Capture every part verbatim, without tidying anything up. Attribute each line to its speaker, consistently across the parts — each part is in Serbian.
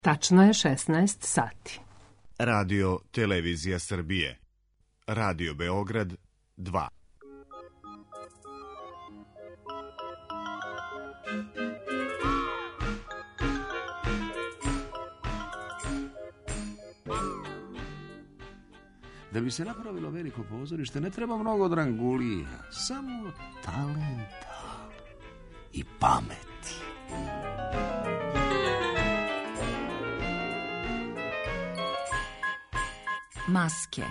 Speaker 1: Tačno je šesnaest sati.
Speaker 2: Radio Televizija Srbije. Radio Beograd dva.
Speaker 3: Da bi se napravilo veliko pozorište ne treba mnogo drangulija, samo talenta i pameti.
Speaker 4: Maske.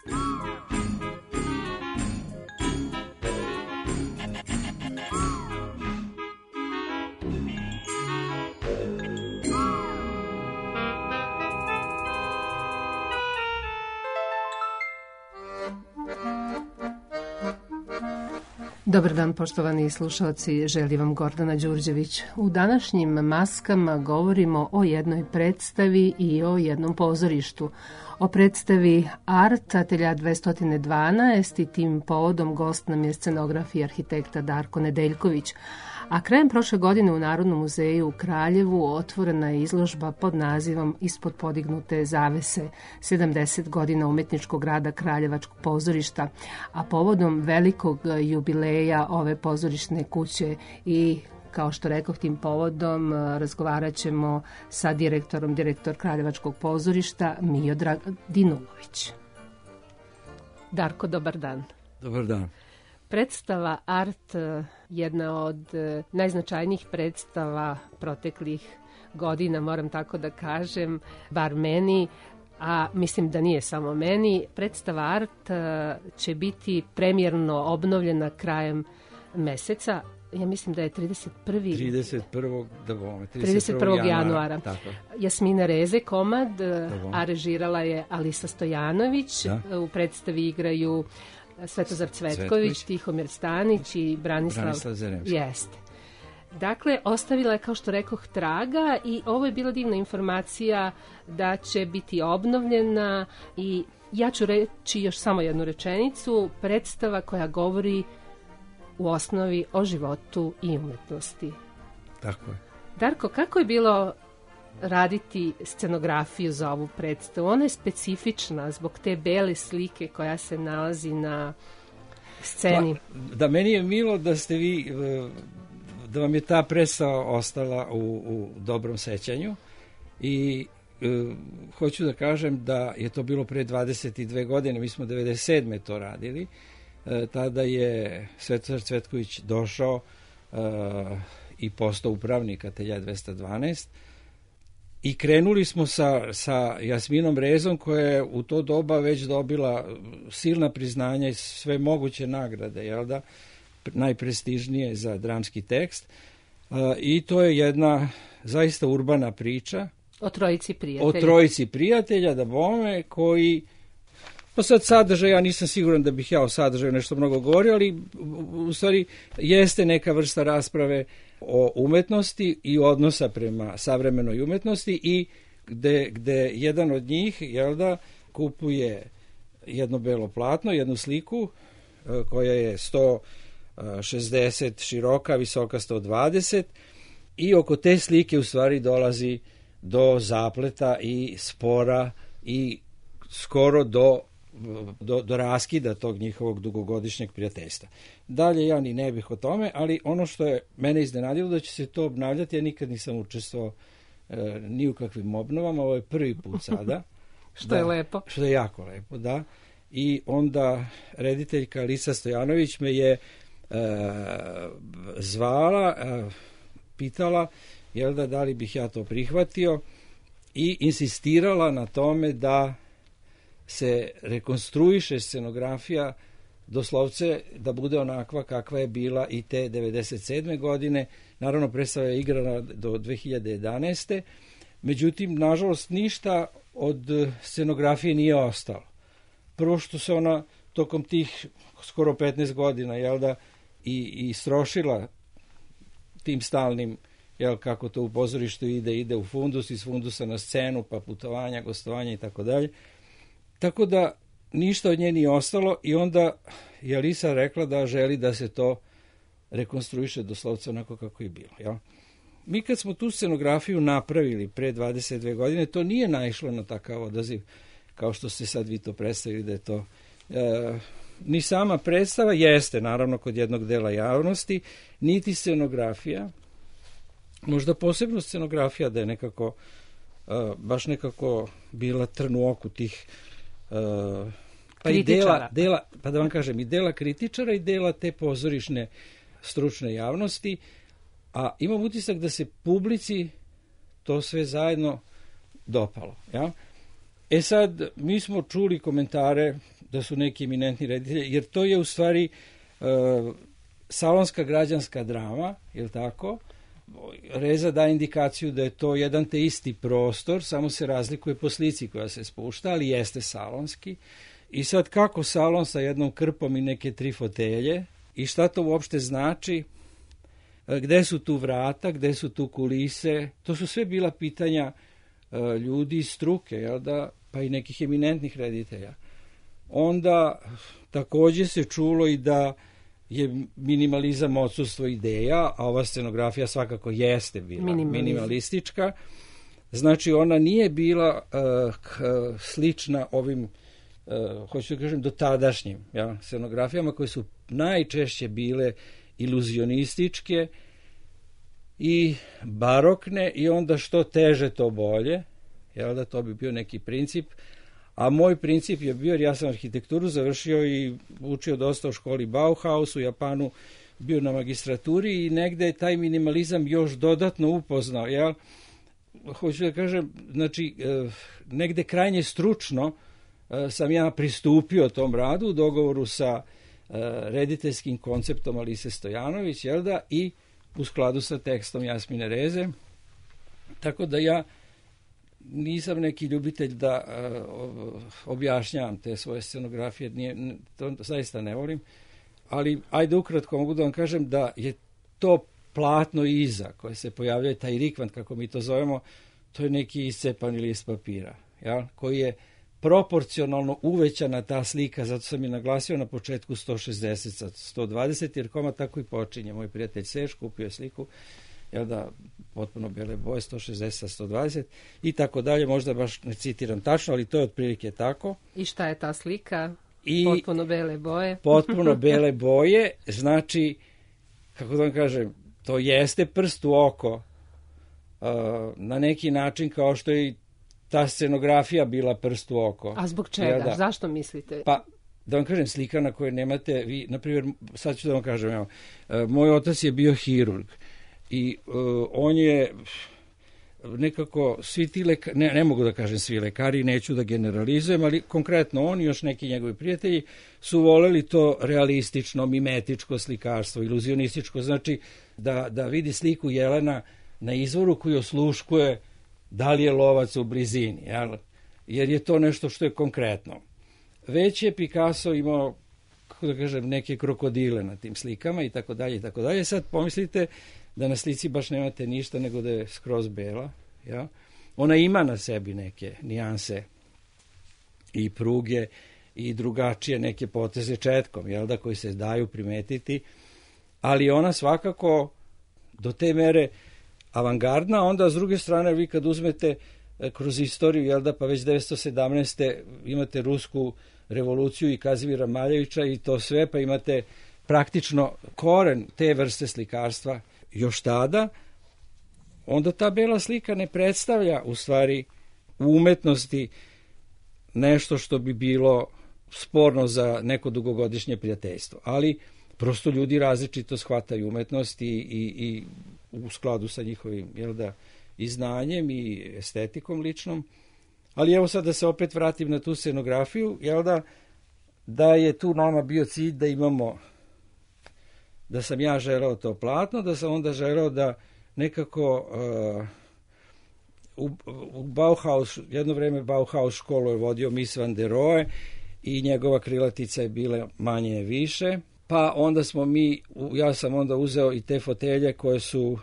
Speaker 1: Dobar dan, poštovani slušalci, želi vam Gordana Đurđević. U današnjim maskama govorimo o jednoj predstavi i o jednom pozorištu. O predstavi Art, Atelja dvesta dvanaest i tim povodom gost nam je scenograf i arhitekta Darko Nedeljković. A krajem prošle godine u Narodnom muzeju u Kraljevu otvorena je izložba pod nazivom Ispod podignute zavese, sedamdeset godina umetničkog rada Kraljevačkog pozorišta, a povodom velikog jubileja ove pozorišne kuće i kao što rekoh, tim povodom razgovarat ćemo sa direktorom, direktor Kraljevačkog pozorišta Miodrag Dinulović. Darko, dobar dan.
Speaker 3: Dobar dan.
Speaker 1: Predstava Art, jedna od najznačajnijih predstava proteklih godina, moram tako da kažem, bar meni, a mislim da nije samo meni. Predstava Art će biti premijerno obnovljena krajem meseca. Ja mislim da je trideset prvog
Speaker 3: trideset prvog
Speaker 1: trideset prvog januara.
Speaker 3: Tako.
Speaker 1: Jasmina Reze komad, a režirala je Alisa Stojanović. Da. U predstavi igraju Svetozar Cvetković, Cvetković, Tihomir Stanić i Branislav,
Speaker 3: Branislav Zaremski.
Speaker 1: Jeste. Dakle, ostavila je, kao što rekoh, traga i ovo je bila divna informacija da će biti obnovljena i ja ću reći još samo jednu rečenicu. Predstava koja govori u osnovi o životu i umetnosti.
Speaker 3: Tako je.
Speaker 1: Darko, kako je bilo raditi scenografiju za ovu predstavu? Ona je specifična zbog te bele slike koja se nalazi na sceni.
Speaker 3: Pa, da, meni je milo da ste vi, da vam je ta predstava ostala u, u dobrom sećanju i e, hoću da kažem da je to bilo pre dvadeset dve godine, mi smo devedeset sedme to radili. E, tada je Svetozar Cvetković došao e, i postao upravnik Atelja dvesta dvanaest i krenuli smo sa, sa Jasminom Rezom koja je u to doba već dobila silna priznanja i sve moguće nagrade, jel da, najprestižnije za dramski tekst. E, I to je jedna zaista urbana priča.
Speaker 1: O trojici prijatelja.
Speaker 3: O trojici prijatelja, da bome, koji... Pa sad sadržaj, ja nisam siguran da bih ja o sadržaju nešto mnogo govorio, ali u stvari jeste neka vrsta rasprave o umetnosti i odnosa prema savremenoj umetnosti i gde, gde jedan od njih, jel da, kupuje jedno belo platno, jednu sliku koja je sto šezdeset široka, visoka sto dvadeset i oko te slike u stvari dolazi do zapleta i spora i skoro do Do, do raskida tog njihovog dugogodišnjeg prijateljstva. Dalje ja ni ne bih o tome, ali ono što je mene iznenadilo da će se to obnavljati, ja nikad nisam učestvovao e, ni u kakvim obnovama, ovo je prvi put sada.
Speaker 1: Što
Speaker 3: da,
Speaker 1: je lepo.
Speaker 3: Što je jako lepo, da. I onda rediteljka Alisa Stojanović me je e, zvala, e, pitala jel da, da li bih ja to prihvatio i insistirala na tome da se rekonstruiše scenografija doslovce da bude onakva kakva je bila i te devedeset sedme godine. Naravno, predstava je igrana do dve hiljade jedanaeste. Međutim, nažalost, ništa od scenografije nije ostalo. Prvo što se ona tokom tih skoro petnaest godina, jel da, i, i strošila tim stalnim, jel, kako to u pozorištu ide, ide u fundus, iz fundusa na scenu, pa putovanja, gostovanja i tako dalje. Tako da ništa od nje nije ostalo i onda je Alisa rekla da želi da se to rekonstruiše doslovce onako kako je bilo. Jel? mi kad smo tu scenografiju napravili pre dvadeset dve godine, to nije naišlo na takav odaziv, kao što ste sad vi to predstavili da je to... E, ni sama predstava jeste, naravno, kod jednog dela javnosti, niti scenografija, možda posebno scenografija da je nekako, uh, baš nekako bila trn u oku tih uh, pa i dela, dela, pa da vam kažem, i dela kritičara i dela te pozorišne stručne javnosti, a imam utisak da se publici to sve zajedno dopalo. Ja? E sad, mi smo čuli komentare da su neki eminentni reditelji, jer to je u stvari uh, salonska građanska drama, je li tako? Reza da indikaciju da je to jedan te isti prostor, samo se razlikuje po slici koja se spušta, ali jeste salonski. I sad kako salon sa jednom krpom i neke tri fotelje i šta to uopšte znači, gde su tu vrata, gde su tu kulise, to su sve bila pitanja uh, ljudi iz struke, jel da, pa i nekih eminentnih reditelja. Onda takođe se čulo i da je minimalizam odsustvo ideja, a ova scenografija svakako jeste bila Minimalizam. minimalistička. Znači ona nije bila uh, k, slična ovim, uh, hoću da kažem, dotadašnjim ja, scenografijama koje su najčešće bile iluzionističke i barokne i onda što teže to bolje, jel da, to bi bio neki princip. A moj princip je bio, jer ja sam arhitekturu završio i učio dosta u školi Bauhaus u Japanu, bio na magistraturi i negde je taj minimalizam još dodatno upoznao. Ja hoću da kažem, znači, negde krajnje stručno sam ja pristupio tom radu u dogovoru sa rediteljskim konceptom Alise Stojanović, jel da, i u skladu sa tekstom Jasmine Reze. Tako da ja nisam neki ljubitelj da uh, objašnjavam te svoje scenografije, nije, to zaista ne volim, ali ajde ukratko mogu da vam kažem da je to platno iza koje se pojavljaju, taj rikvant kako mi to zovemo, to je neki iscepani list papira, ja, koji je proporcionalno uvećana ta slika, zato sam je naglasio na početku sto šezdeset sa sto dvadeset, jer komad tako i počinje. Moj prijatelj Seš kupio je sliku, jel da, potpuno bele boje, sto šezdeset sa sto dvadeset i tako dalje, možda baš ne citiram tačno, ali to je otprilike tako.
Speaker 1: I šta je ta slika?
Speaker 3: I
Speaker 1: potpuno bele boje?
Speaker 3: Potpuno bele boje, znači, kako da vam kažem, to jeste prst u oko, uh, na neki način kao što je ta scenografija bila prst u oko.
Speaker 1: A zbog čega? Da? Zašto mislite?
Speaker 3: Pa, da vam kažem, slika na kojoj nemate, vi, na primjer, sad ću da vam kažem, evo, uh, moj otac je bio hirurg i uh, on je nekako, svi ti lekari, ne, ne mogu da kažem svi lekari, neću da generalizujem, ali konkretno on i još neki njegovi prijatelji su voleli to realistično, mimetičko slikarstvo, iluzionističko, znači da, da vidi sliku jelena na izvoru koji osluškuje da li je lovac u blizini, jel? Jer je to nešto što je konkretno. Već je Picasso imao, kako da kažem, neke krokodile na tim slikama i tako dalje i tako dalje. Sad pomislite da na slici baš nemate ništa nego da je skroz bela. Ja? Ona ima na sebi neke nijanse i pruge i drugačije neke poteze četkom, jel da, koji se daju primetiti, ali ona svakako do te mere avangardna, onda s druge strane vi kad uzmete kroz istoriju, jel da, pa već devetsto sedamnaeste imate rusku revoluciju i Kazimira Maljevića i to sve, pa imate praktično koren te vrste slikarstva još tada, onda ta bela slika ne predstavlja u stvari u umetnosti nešto što bi bilo sporno za neko dugogodišnje prijateljstvo. Ali prosto ljudi različito shvataju umetnost i, i, i u skladu sa njihovim, jel da, i znanjem i estetikom ličnom. Ali evo sad da se opet vratim na tu scenografiju, jel da, da je tu nama bio cilj da imamo, da sam ja želeo to platno, da sam onda želeo da nekako uh, u, u Bauhaus, jedno vreme Bauhaus školu je vodio Mies van der Rohe i njegova krilatica je bila manje više, pa onda smo mi, ja sam onda uzeo i te fotelje koje su uh,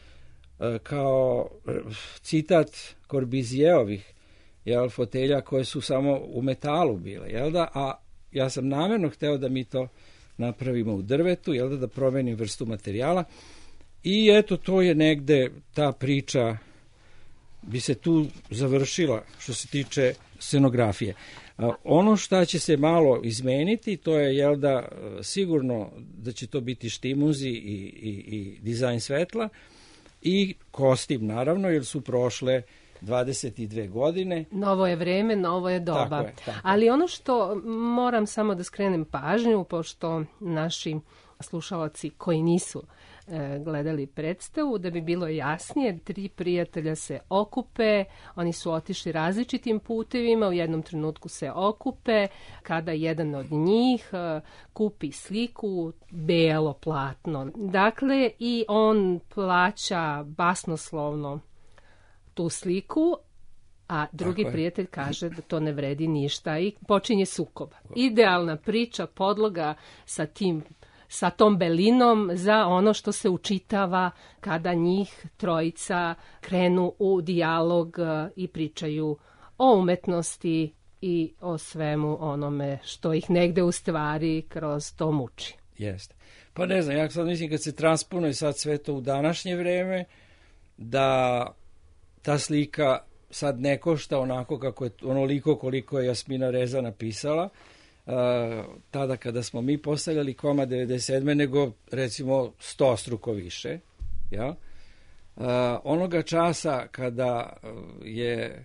Speaker 3: kao citat Corbusijeovih, jel, fotelja koje su samo u metalu bile, jel da, a ja sam namjerno hteo da mi to napravimo u drvetu, jel da, da promenim vrstu materijala, I eto, to je negde, ta priča bi se tu završila što se tiče scenografije. Ono što će se malo izmeniti, to je, jel da, sigurno da će to biti štimuzi i, i, i dizajn svetla i kostim, naravno, jer su prošle dvadeset dve godine.
Speaker 1: Novo je vreme, novo je doba.
Speaker 3: Tako je, tako.
Speaker 1: Ali ono što moram samo da skrenem pažnju, pošto naši slušalci koji nisu e, gledali predstavu, da bi bilo jasnije, tri prijatelja se okupe, oni su otišli različitim putevima, u jednom trenutku se okupe, kada jedan od njih e, kupi sliku, belo platno. Dakle, i on plaća basnoslovno tu sliku, a drugi prijatelj kaže da to ne vredi ništa i počinje sukob. Idealna priča, podloga sa tim, sa tom belinom za ono što se učitava kada njih trojica krenu u dijalog i pričaju o umetnosti i o svemu onome što ih negde u stvari kroz to muči.
Speaker 3: Jeste. Pa ne znam, ja sad mislim kad se transponuje sad sve to u današnje vreme, da ta slika sad ne košta onako kako je, onoliko koliko je Jasmina Reza napisala, uh, tada kada smo mi postavljali komad devedeset sedme nego recimo stostruko više. Ja? Uh, onoga časa kada je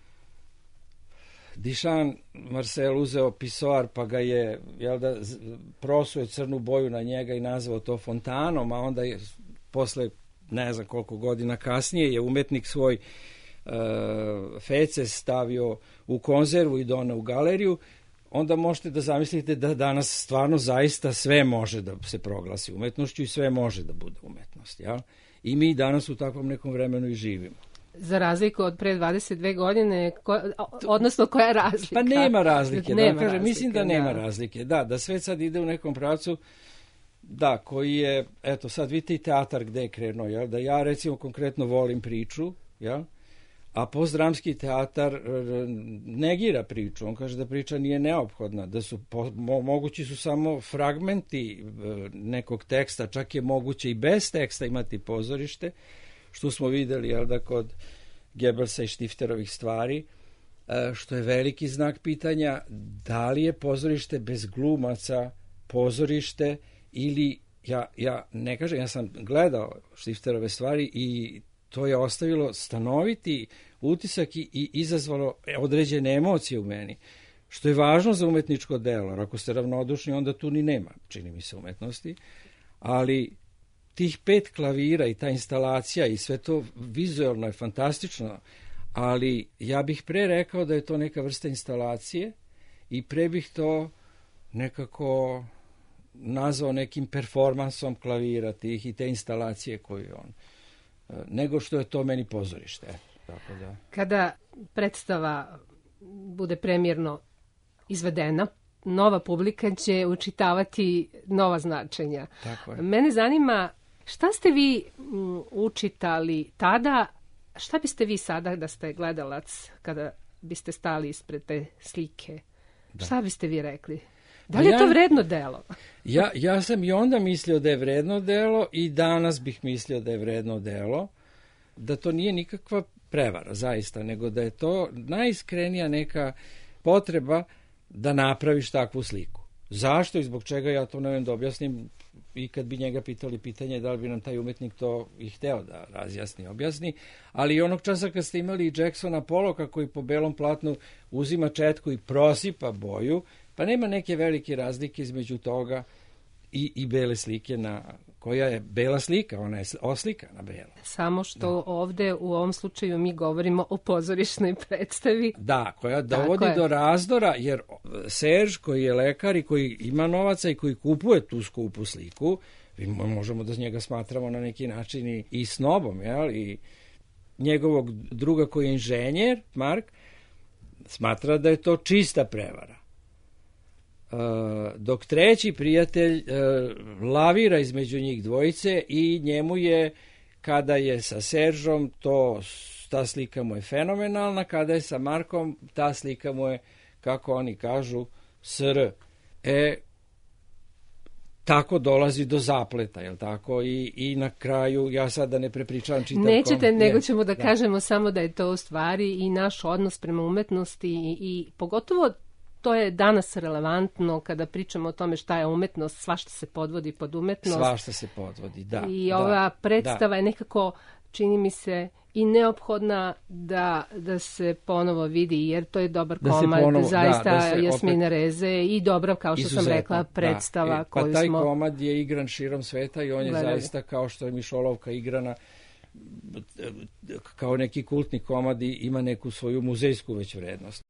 Speaker 3: Dišan Marcel uzeo pisoar pa ga je, jel da, prosuje crnu boju na njega i nazvao to fontanom, a onda je posle ne znam koliko godina kasnije je umetnik svoj uh, feces stavio u konzervu i doneo u galeriju, onda možete da zamislite da danas stvarno zaista sve može da se proglasi umetnošću i sve može da bude umetnost. Ja? I mi danas u takvom nekom vremenu i živimo.
Speaker 1: Za razliku od pre dvadeset dve godine, ko, odnosno koja je razlika?
Speaker 3: Pa nema razlike.
Speaker 1: Nema
Speaker 3: da kažem,
Speaker 1: razlike,
Speaker 3: mislim da nema
Speaker 1: da.
Speaker 3: razlike. Da, da sve sad ide u nekom pravcu, da, koji je, eto, sad vidite i teatar gde je krenuo, jel? Da ja recimo konkretno volim priču, jel? A postdramski teatar negira priču. On kaže da priča nije neophodna, da su po, mo, mogući su samo fragmenti nekog teksta, čak je moguće i bez teksta imati pozorište, što smo videli, jel da, kod Goebbelsa i Štifterovih stvari, što je veliki znak pitanja da li je pozorište bez glumaca pozorište ili, ja, ja ne kažem, ja sam gledao Štifterove stvari i to je ostavilo stanoviti utisak i, i izazvalo određene emocije u meni, što je važno za umetničko delo. Ako ste ravnodušni, onda tu ni nema, čini mi se, umetnosti, ali tih pet klavira i ta instalacija i sve to vizualno je fantastično, ali ja bih pre rekao da je to neka vrsta instalacije i pre bih to nekako nazvao nekim performansom klavira tih i te instalacije koju on, nego što je to meni pozorište. Tako da.
Speaker 1: Kada predstava bude premijerno izvedena, nova publika će učitavati nova značenja.
Speaker 3: Tako je.
Speaker 1: Mene zanima šta ste vi m, učitali tada, šta biste vi sada da ste gledalac kada biste stali ispred te slike? Da. Šta biste vi rekli? Da li je to vredno delo?
Speaker 3: Ja, ja sam i onda mislio da je vredno delo i danas bih mislio da je vredno delo, da to nije nikakva prevara, zaista, nego da je to najiskrenija neka potreba da napraviš takvu sliku. Zašto i zbog čega, ja to ne vem da objasnim, i kad bi njega pitali pitanje da li bi nam taj umetnik to i hteo da razjasni, objasni, ali i onog časa kad ste imali Jacksona Pollocka koji po belom platnu uzima četku i prosipa boju, pa nema neke velike razlike između toga i, i bele slike, na, koja je bela slika, ona je oslika na belo.
Speaker 1: Samo što da. Ovde u ovom slučaju mi govorimo o pozorišnoj predstavi.
Speaker 3: Da, koja dovodi do razdora, jer Serž koji je lekar i koji ima novaca i koji kupuje tu skupu sliku, mi možemo da njega smatramo na neki način i, i snobom, jel? I njegovog druga koji je inženjer, Mark, smatra da je to čista prevara. Uh, dok treći prijatelj uh, lavira između njih dvojice i njemu je, kada je sa Seržom, to, ta slika mu je fenomenalna, kada je sa Markom, ta slika mu je, kako oni kažu, sr. E, tako dolazi do zapleta, jel tako? I, i na kraju, ja sad da ne prepričavam čitav
Speaker 1: Nećete,
Speaker 3: kom...
Speaker 1: nego
Speaker 3: je,
Speaker 1: ćemo da,
Speaker 3: da
Speaker 1: kažemo samo da je to u stvari i naš odnos prema umetnosti i, i pogotovo to je danas relevantno kada pričamo o tome šta je umetnost, svašta se podvodi pod umetnost.
Speaker 3: Svašta se podvodi, da.
Speaker 1: I
Speaker 3: da,
Speaker 1: ova predstava
Speaker 3: da.
Speaker 1: je nekako, čini mi se, i neophodna da, da se ponovo vidi, jer to je dobar
Speaker 3: da
Speaker 1: komad,
Speaker 3: ponovo,
Speaker 1: zaista
Speaker 3: da, da se
Speaker 1: Jasmine
Speaker 3: opet...
Speaker 1: Reze i dobra, kao što
Speaker 3: Izuzetno,
Speaker 1: sam rekla, predstava
Speaker 3: da. E,
Speaker 1: koju
Speaker 3: pa taj
Speaker 1: smo...
Speaker 3: komad je igran širom sveta i on je
Speaker 1: gledali.
Speaker 3: Zaista, kao što je Mišolovka igrana, kao neki kultni komad i ima neku svoju muzejsku već vrednost.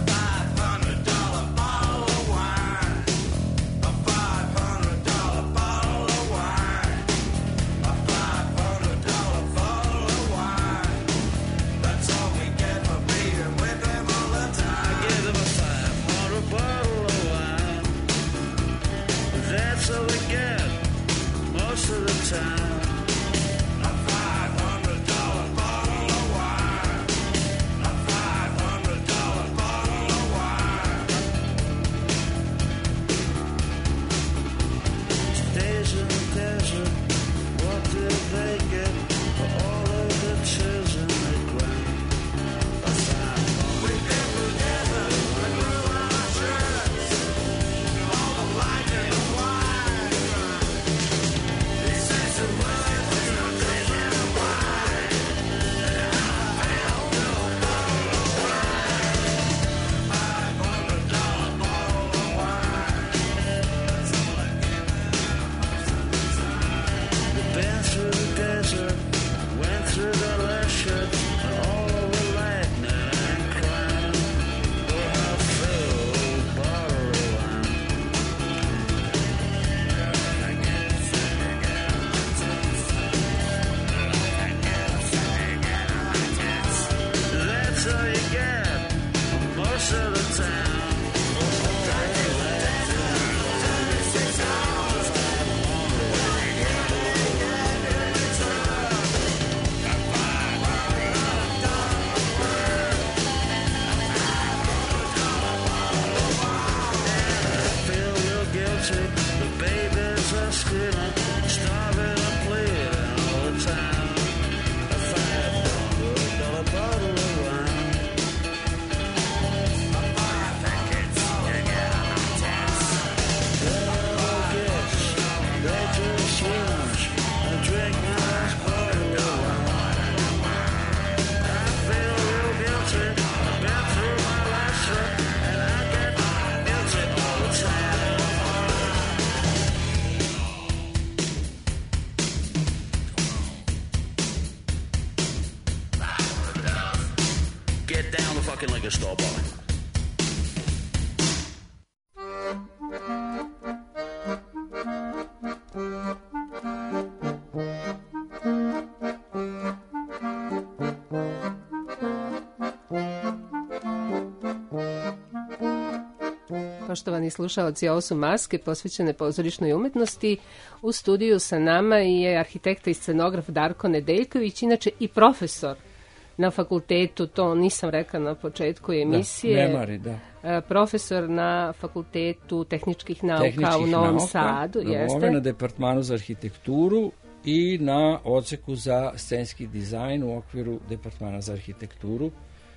Speaker 1: Poštovani slušalci, ovo su Maske posvećene pozorišnoj umetnosti. U studiju sa nama je arhitekta i scenograf Darko Nedeljković, inače i profesor na fakultetu, to nisam rekla na početku emisije.
Speaker 3: Da, memari, da.
Speaker 1: Profesor na fakultetu tehničkih nauka
Speaker 3: tehničkih
Speaker 1: u Novom
Speaker 3: nauka,
Speaker 1: Sadu.
Speaker 3: Na
Speaker 1: jeste?
Speaker 3: Nove, na departmanu za arhitekturu i na odseku za scenski dizajn u okviru departmana za arhitekturu.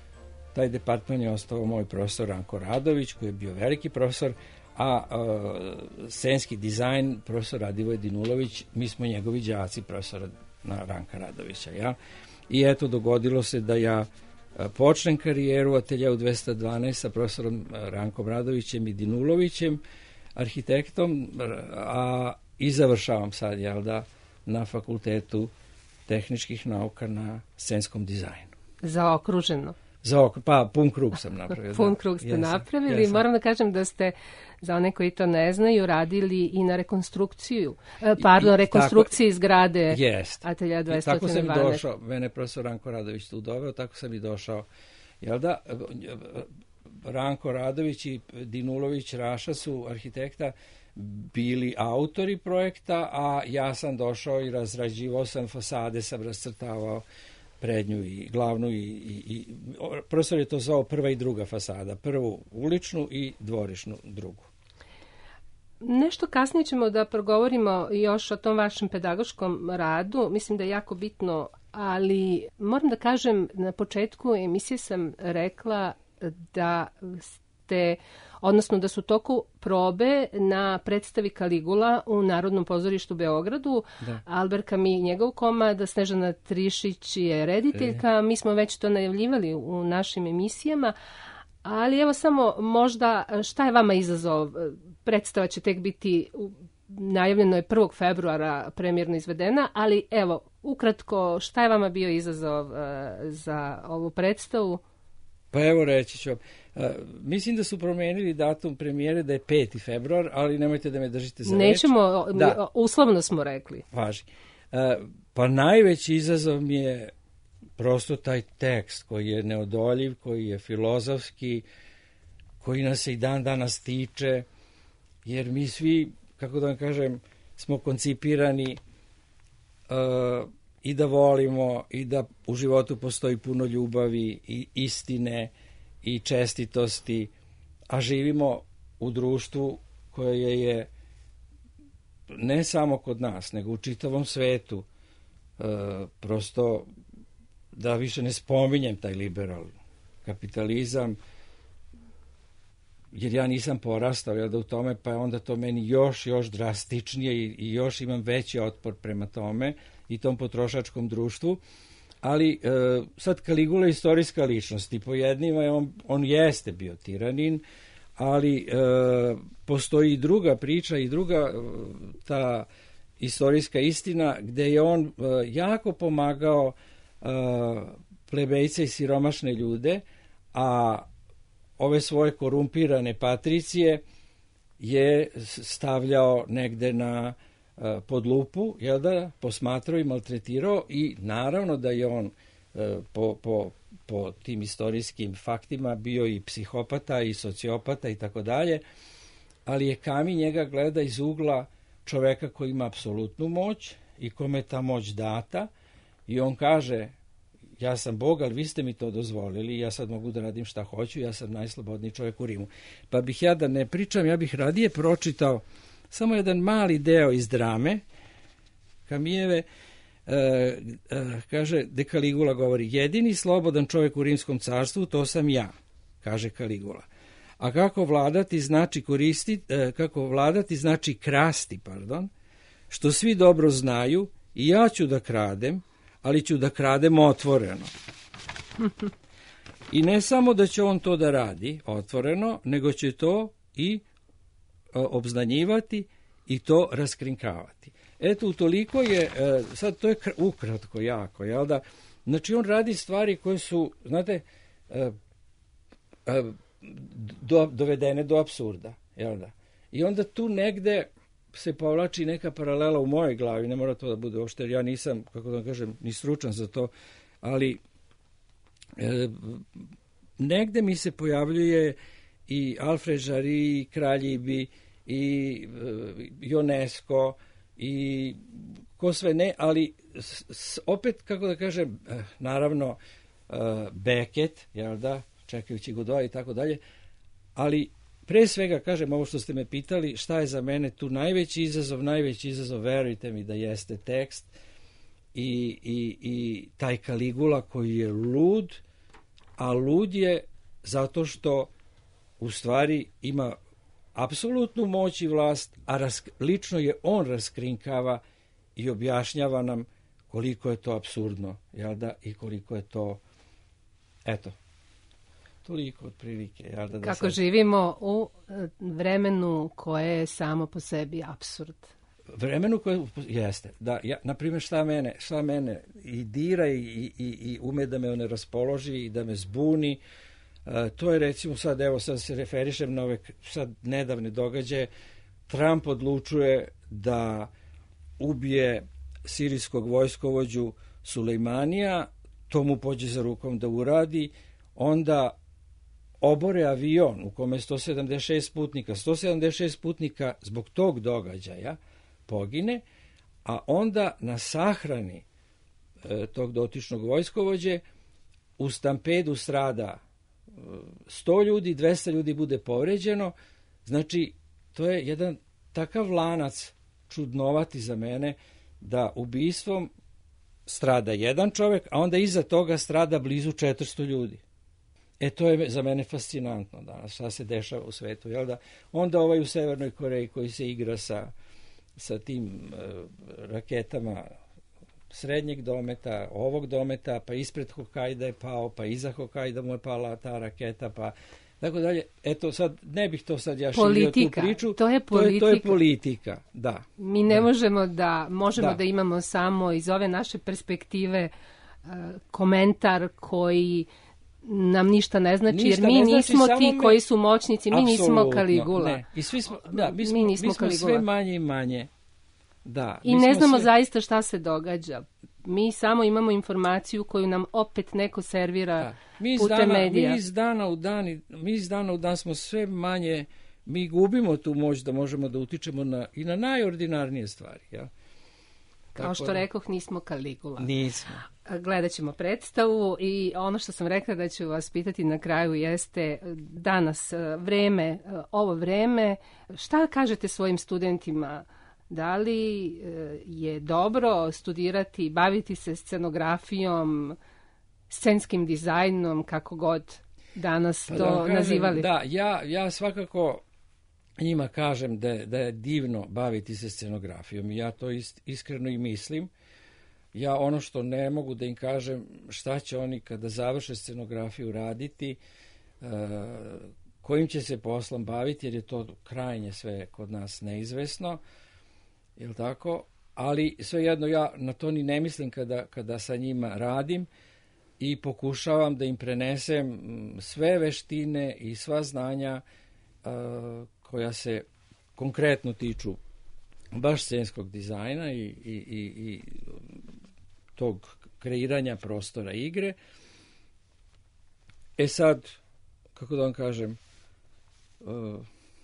Speaker 3: Taj departman je ostao moj profesor Ranko Radović, koji je bio veliki profesor, a uh, scenski dizajn profesor Radivoj Dinulović, mi smo njegovi đaci profesora na Ranka Radovića. Ja? I eto, dogodilo se da ja uh, počnem karijeru u ateljeu dvesta dvanaest sa profesorom Rankom Radovićem i Dinulovićem, arhitektom, a i završavam sad, jel da, na fakultetu tehničkih nauka na scenskom dizajnu.
Speaker 1: Zaokruženo.
Speaker 3: Za ok, pa pun krug sam napravio.
Speaker 1: Pun
Speaker 3: da.
Speaker 1: krug ste
Speaker 3: Jesam,
Speaker 1: napravili.
Speaker 3: jesam.
Speaker 1: Moram da kažem da ste, za one koji to ne znaju, radili i na rekonstrukciju, pardon,
Speaker 3: I,
Speaker 1: rekonstrukciji
Speaker 3: tako,
Speaker 1: zgrade
Speaker 3: jest.
Speaker 1: atelja dvesta dvanaest.
Speaker 3: I tako sam i došao, mene profesor Ranko Radović tu doveo, tako sam i došao. Jel da, Ranko Radović i Dinulović Raša su arhitekta bili autori projekta, a ja sam došao i razrađivao sam fasade, sam rascrtavao prednju i glavnu i, i, i profesor je to zvao prva i druga fasada, prvu uličnu i dvorišnu drugu.
Speaker 1: Nešto kasnije ćemo da progovorimo još o tom vašem pedagoškom radu. Mislim da je jako bitno, ali moram da kažem, na početku emisije sam rekla da ste, odnosno da su toku probe na predstavi Kaligula u Narodnom pozorištu u Beogradu. Da. Albert Camus, njegov komad, Snežana Trišić je rediteljka. E. Mi smo već to najavljivali u našim emisijama. Ali evo samo možda šta je vama izazov? Predstava će tek biti najavljeno je prvog februara premijerno izvedena, ali evo ukratko šta je vama bio izazov uh, za ovu predstavu?
Speaker 3: Pa evo reći ću. Uh, mislim da su promenili datum premijere da je peti februar, ali nemojte da me držite za reč.
Speaker 1: Nećemo, da. Uslovno smo rekli.
Speaker 3: Važi. Uh, pa najveći izazov mi je prosto taj tekst koji je neodoljiv, koji je filozofski, koji nas se i dan danas tiče, jer mi svi, kako da vam kažem, smo koncipirani uh, i da volimo i da u životu postoji puno ljubavi i istine i čestitosti, a živimo u društvu koje je ne samo kod nas, nego u čitavom svetu, uh, prosto da više ne spominjem taj liberal kapitalizam, jer ja nisam porastao ja da u tome, pa je onda to meni još, još drastičnije i, i još imam veći otpor prema tome i tom potrošačkom društvu. Ali e, sad Kaligula je istorijska ličnost i po jednima je on, on jeste bio tiranin, ali e, postoji i druga priča i druga ta istorijska istina gde je on e, jako pomagao plebejce i siromašne ljude, a ove svoje korumpirane patricije je stavljao negde na pod lupu, jel da, posmatrao i maltretirao i naravno da je on po, po, po tim istorijskim faktima bio i psihopata i sociopata i tako dalje, ali je Camus njega gleda iz ugla čoveka koji ima apsolutnu moć i kome je ta moć data. I on kaže, ja sam Bog, ali vi ste mi to dozvolili, ja sad mogu da radim šta hoću, ja sam najslobodniji čovjek u Rimu. Pa bih ja da ne pričam, ja bih radije pročitao samo jedan mali deo iz drame Camuseve, e, e, kaže, de Caligula govori, jedini slobodan čovjek u Rimskom carstvu, to sam ja, kaže Caligula. A kako vladati znači koristiti, e, kako vladati znači krasti, pardon, što svi dobro znaju, i ja ću da kradem, ali ću da kradem otvoreno. I ne samo da će on to da radi otvoreno, nego će to i obznanjivati i to raskrinkavati. Eto, utoliko je, sad to je ukratko jako, jel da? Znači, on radi stvari koje su, znate, do, dovedene do apsurda, jel da? I onda tu negde se povlači neka paralela u mojoj glavi, ne mora to da bude uopšte, jer ja nisam, kako da kažem, ni stručan za to, ali e, negde mi se pojavljuje i Alfred Jarry, i Kraljibi, i e, Ionesco, i ko sve ne, ali s, s, opet, kako da kažem, e, naravno, e, Beckett, jel da, čekajući Godoa i tako dalje, ali pre svega, kažem, ovo što ste me pitali, šta je za mene tu najveći izazov, najveći izazov, verujte mi da jeste tekst i, i, i taj Kaligula koji je lud, a lud je zato što u stvari ima apsolutnu moć i vlast, a rask, lično je on raskrinkava i objašnjava nam koliko je to apsurdno, jel da, i koliko je to, eto, toliko otprilike. Ja, da, da
Speaker 1: Kako
Speaker 3: sad...
Speaker 1: živimo u vremenu koje je samo po sebi apsurd.
Speaker 3: Vremenu koje jeste. Da, ja, na primjer, šta mene, šta mene i dira i, i, i ume da me ne raspoloži i da me zbuni. Uh, to je recimo sad, evo sad se referišem na ove sad nedavne događaje. Trump odlučuje da ubije sirijskog vojskovođu Sulejmanija, to mu pođe za rukom da uradi, onda obore avion u kome je sto sedamdeset šest putnika, sto sedamdeset šest putnika zbog tog događaja pogine, a onda na sahrani e, tog dotičnog vojskovođe u stampedu strada sto ljudi, dvesta ljudi bude povređeno. Znači, to je jedan takav lanac čudnovati za mene da ubistvom strada jedan čovjek, a onda iza toga strada blizu četiristo ljudi. E to je za mene fascinantno danas, šta se dešava u svetu. Jel da? Onda ovaj u Severnoj Koreji koji se igra sa, sa tim e, raketama srednjeg dometa, ovog dometa, pa ispred Hokajda je pao, pa iza Hokajda mu je pala ta raketa, pa tako dalje. Eto, sad, ne bih to sad ja širio tu priču.
Speaker 1: To je politika.
Speaker 3: To je, to je politika, da.
Speaker 1: Mi ne
Speaker 3: da.
Speaker 1: možemo da, možemo da.
Speaker 3: da
Speaker 1: imamo samo iz ove naše perspektive uh, komentar koji nam ništa ne znači, ništa jer mi ne znači, nismo ti me... koji su moćnici, mi
Speaker 3: Apsolutno,
Speaker 1: nismo Kaligula.
Speaker 3: Ne. I svi smo, da, mi smo,
Speaker 1: mi nismo
Speaker 3: mi smo sve manje i manje. Da,
Speaker 1: I ne znamo sve... zaista šta se događa. Mi samo imamo informaciju koju nam opet neko servira da. Mi putem dana, medija.
Speaker 3: Mi iz dana u dan, mi iz dana u dan smo sve manje, mi gubimo tu moć da možemo da utičemo na, i na najordinarnije stvari. Ja?
Speaker 1: Kao što rekoh, nismo Kaligula.
Speaker 3: Nismo.
Speaker 1: Gledat ćemo predstavu i ono što sam rekla da ću vas pitati na kraju jeste danas vreme, ovo vreme, šta kažete svojim studentima? Da li je dobro studirati, baviti se scenografijom, scenskim dizajnom, kako god danas pa to da kažem, nazivali?
Speaker 3: Da, ja, ja svakako njima kažem da, da je divno baviti se scenografijom. Ja to ist, iskreno i mislim. Ja ono što ne mogu da im kažem šta će oni kada završe scenografiju raditi, uh, kojim će se poslom baviti, jer je to krajnje sve kod nas neizvesno. Jel tako? Ali svejedno ja na to ni ne mislim kada, kada sa njima radim i pokušavam da im prenesem sve veštine i sva znanja uh, koja se konkretno tiču baš scenskog dizajna i, i, i, i tog kreiranja prostora igre. E sad, kako da vam kažem, uh,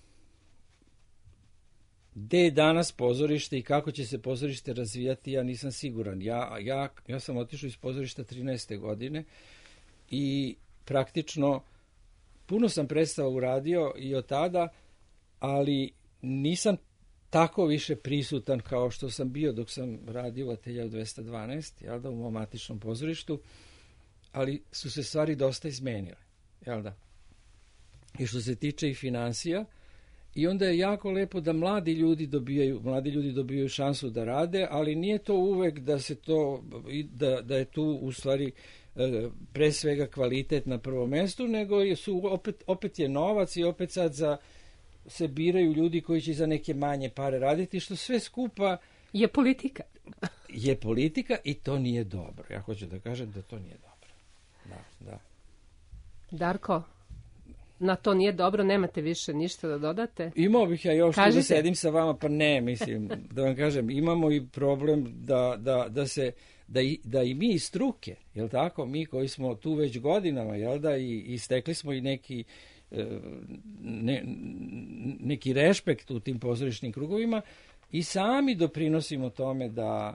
Speaker 3: gde je danas pozorište i kako će se pozorište razvijati, ja nisam siguran. Ja, ja, ja sam otišao iz pozorišta trinaeste godine i praktično puno sam predstava uradio i od tada, ali nisam tako više prisutan kao što sam bio dok sam radio u Ateljeu dvesta dvanaest, jel da, u mom matičnom pozorištu, ali su se stvari dosta izmenile, jel da. I što se tiče i finansija, i onda je jako lepo da mladi ljudi dobijaju, mladi ljudi dobijaju šansu da rade, ali nije to uvek da se to, da, da je tu u stvari pre svega kvalitet na prvom mestu, nego su opet, opet je novac i opet sad za, se biraju ljudi koji će za neke manje pare raditi, što sve skupa
Speaker 1: je politika.
Speaker 3: Je politika i to nije dobro. Ja hoću da kažem da to nije dobro. Da, da.
Speaker 1: Darko, na to nije dobro, nemate više ništa da dodate?
Speaker 3: Imao bih ja još da sedim sa vama, pa ne, mislim, da vam kažem, imamo i problem da, da, da se, da i, da i mi iz struke, jel tako, mi koji smo tu već godinama, jel da, i, i stekli smo i neki, ne, neki rešpekt u tim pozorišnim krugovima i sami doprinosimo tome da,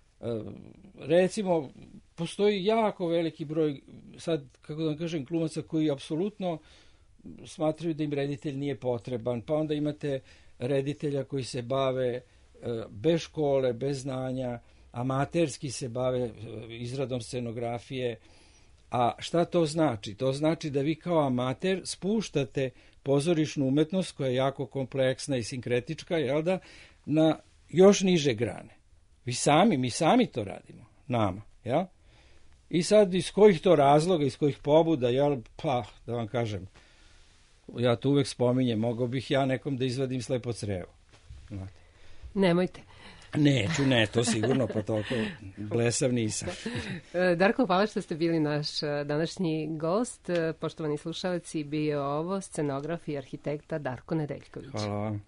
Speaker 3: recimo, postoji jako veliki broj, sad, kako da vam kažem, glumaca koji apsolutno smatraju da im reditelj nije potreban, pa onda imate reditelja koji se bave e, bez škole, bez znanja, amaterski se bave e, izradom scenografije. A šta to znači? To znači da vi kao amater spuštate pozorišnu umetnost koja je jako kompleksna i sinkretička, jel da, na još niže grane. Vi sami, mi sami to radimo, nama, jel? I sad iz kojih to razloga, iz kojih pobuda, jel, pa, da vam kažem, ja to uvek spominjem, mogao bih ja nekom da izvadim slepo crevo. Znate.
Speaker 1: Nemojte.
Speaker 3: Neću, ne, to sigurno, pa toliko blesav nisam.
Speaker 1: Darko, hvala što ste bili naš današnji gost. Poštovani slušalci, bio ovo scenograf i arhitekta Darko Nedeljković.
Speaker 3: Hvala vam.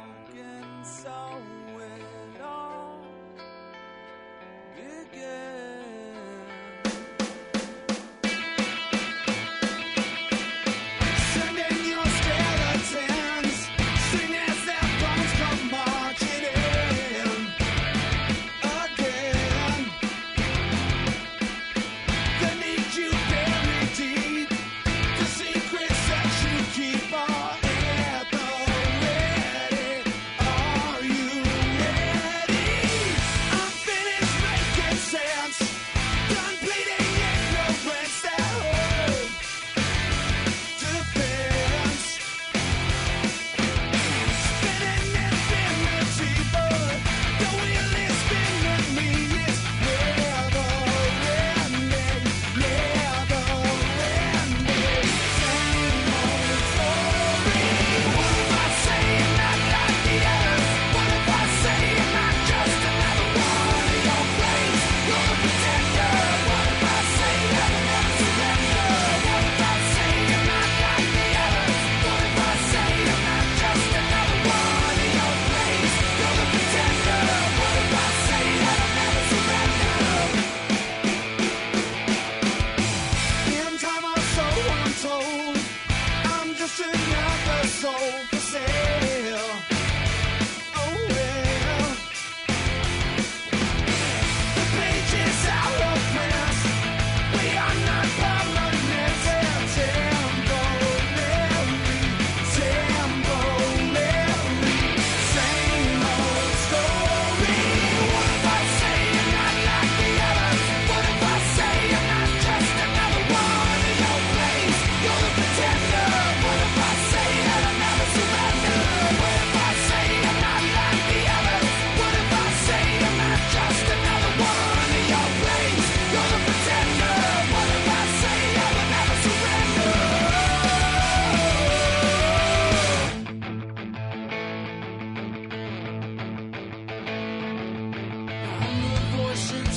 Speaker 4: Again.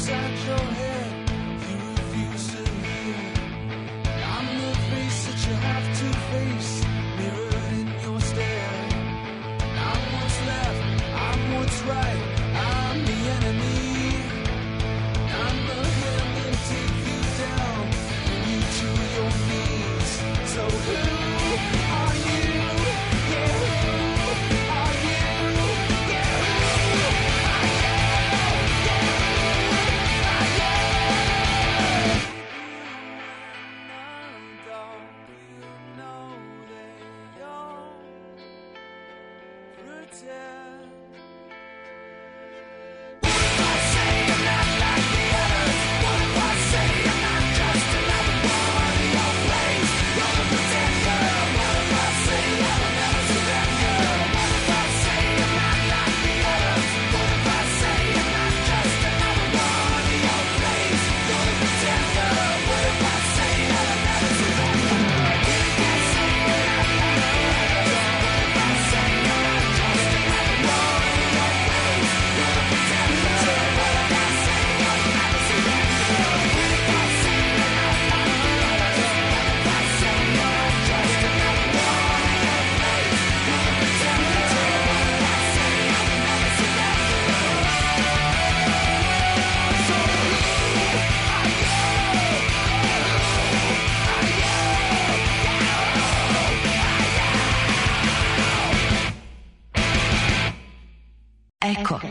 Speaker 4: Eko.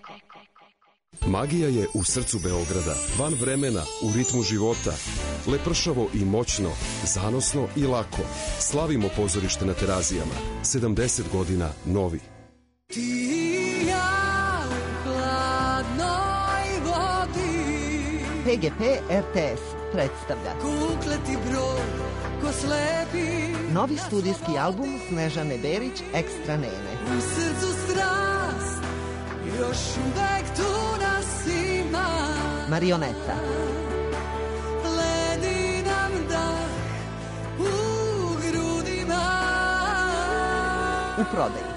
Speaker 5: Magija je u srcu Beograda, van vremena, u ritmu života. Lepršavo i moćno, zanosno i lako. Slavimo pozorište na Terazijama. sedamdeset godina novi.
Speaker 6: Ti i ja u hladnoj vodi.
Speaker 4: P G P R T S predstavlja
Speaker 6: Kukleti brod ko slepi.
Speaker 4: novi studijski album Snežane Berić Ekstra Nene.
Speaker 6: U srcu strast, još uvek tu nas ima.
Speaker 4: Marioneta.
Speaker 6: Ledi nam dah u grudima.
Speaker 4: U prodaji.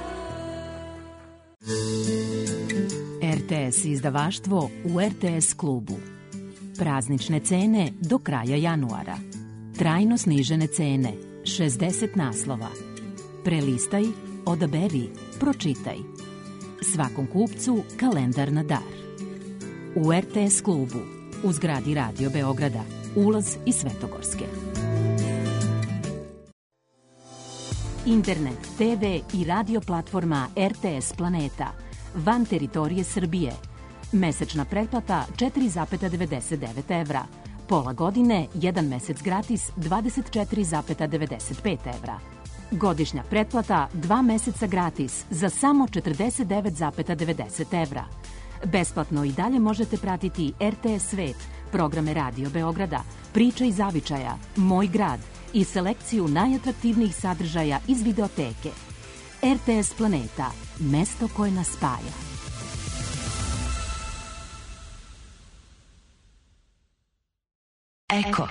Speaker 7: R T S izdavaštvo u R T S klubu. Praznične cene do kraja januara. Trajno snižene cene, šezdeset naslova. Prelistaj, odaberi, pročitaj. Svakom kupcu kalendar na dar. U R T S klubu, u zgradi Radio Beograda, ulaz iz Svetogorske. Internet, T V i radio platforma R T S Planeta, van teritorije Srbije. Mesečna pretplata četiri zarez devedeset devet evra. Pola godine, jedan mesec gratis, dvadeset četiri zarez devedeset pet evra. Godišnja pretplata, dva meseca gratis, za samo četrdeset devet zarez devedeset evra. Besplatno i dalje možete pratiti R T S Svet, programe Radio Beograda, Priče i zavičaja, Moj grad i selekciju najatraktivnijih sadržaja iz videoteke. R T S Planeta, mesto koje nas spaja.
Speaker 4: Eko.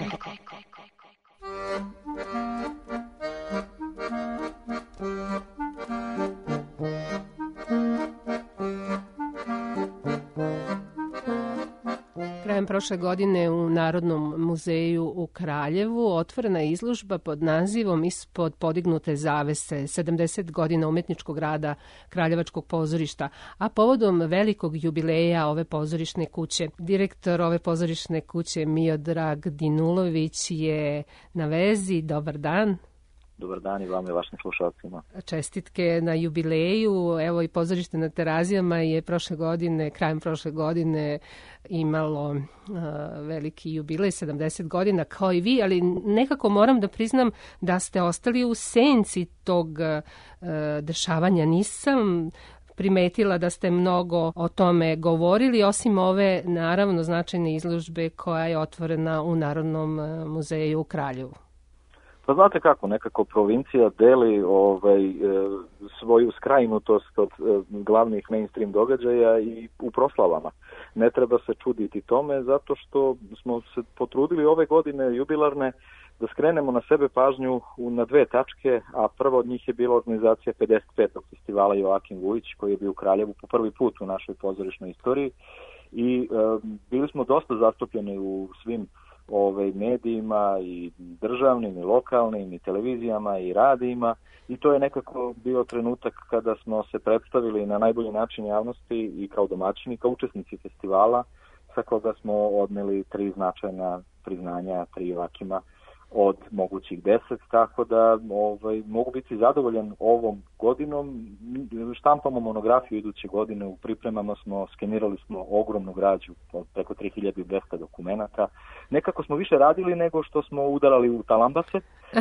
Speaker 1: Krajem prošle godine u Narodnom muzeju u Kraljevu otvorena je izložba pod nazivom Ispod podignute zavese, sedamdeset godina umetničkog rada Kraljevačkog pozorišta, a povodom velikog jubileja ove pozorišne kuće. Direktor ove pozorišne kuće Miodrag Dinulović je na vezi. Dobar dan.
Speaker 8: Dobar dan i vam i vašim slušalcima.
Speaker 1: Čestitke na jubileju. Evo i pozorište na Terazijama je prošle godine, krajem prošle godine imalo uh, veliki jubilej, sedamdeset godina kao i vi, ali nekako moram da priznam da ste ostali u senci tog uh, dešavanja. Nisam primetila da ste mnogo o tome govorili, osim ove naravno značajne izložbe koja je otvorena u Narodnom muzeju u Kraljevu.
Speaker 8: Pa znate kako, nekako provincija deli ovaj, svoju skrajnutost od glavnih mainstream događaja i u proslavama. Ne treba se čuditi tome zato što smo se potrudili ove godine jubilarne da skrenemo na sebe pažnju na dve tačke, a prva od njih je bila organizacija pedeset petog festivala Joakim Vujić, koji je bio u Kraljevu po prvi put u našoj pozorišnoj istoriji i e, bili smo dosta zastupljeni u svim ovaj, medijima i državnim i lokalnim i televizijama i radijima i to je nekako bio trenutak kada smo se predstavili na najbolji način javnosti i kao domaćini, kao učesnici festivala, sa koga smo odneli tri značajna priznanja, tri Joakima od mogućih deset, tako da ovaj, mogu biti zadovoljan ovom godinom. Štampamo monografiju iduće godine, u pripremama smo, skenirali smo ogromnu građu, preko tri hiljade dvesta dokumenata. Nekako smo više radili nego što smo udarali u talambase,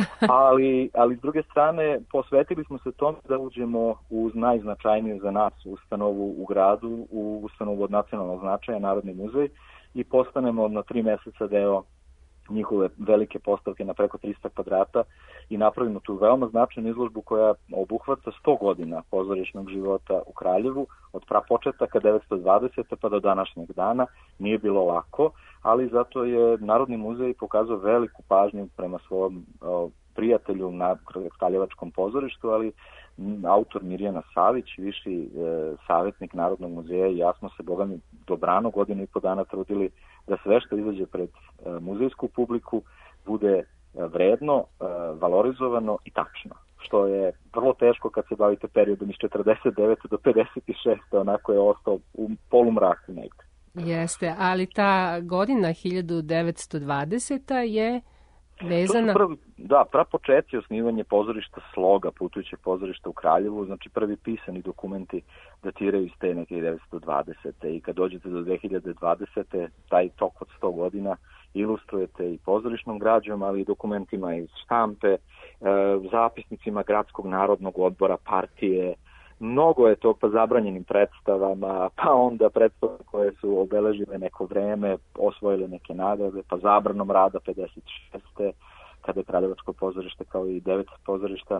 Speaker 8: ali, ali s druge strane posvetili smo se tome da uđemo uz najznačajniju za nas ustanovu u gradu, u ustanovu od nacionalnog značaja, Narodni muzej, i postanemo na tri meseca deo njihove velike postavke na preko trista kvadrata i napravimo tu veoma značajnu izložbu koja obuhvata sto godina pozorišnog života u Kraljevu, od prapočetaka devetsto dvadesete pa do današnjeg dana. Nije bilo lako, ali zato je Narodni muzej pokazao veliku pažnju prema svom o, prijatelju na Kraljevačkom pozorištu, ali autor Mirjana Savić, viši e, savjetnik Narodnog muzeja i ja smo se, boga mi, dobrano godinu i po dana trudili da sve što izađe pred e, muzejsku publiku bude e, vredno, e, valorizovano i tačno. Što je vrlo teško kad se bavite periodom iz četrdeset devete do pedeset šeste, onako je ostao u polumraku negde.
Speaker 1: Jeste, ali ta godina hiljadu devetsto dvadeseta je vezana...
Speaker 8: Prvi, da, prapočeci osnivanje pozorišta Sloga, putujućeg pozorišta u Kraljevu, znači prvi pisani dokumenti datiraju iz te neke devetsto dvadesete i kad dođete do dve hiljade dvadesete taj tok od sto godina ilustrujete i pozorišnom građom, ali i dokumentima iz štampe, e, zapisnicima Gradskog narodnog odbora, partije. Mnogo je to pa zabranjenim predstavama, pa onda predstave koje su obeležile neko vreme, osvojile neke nagrade, pa zabranom rada pedeset šeste kada je Kraljevačko pozorište kao i devet pozorišta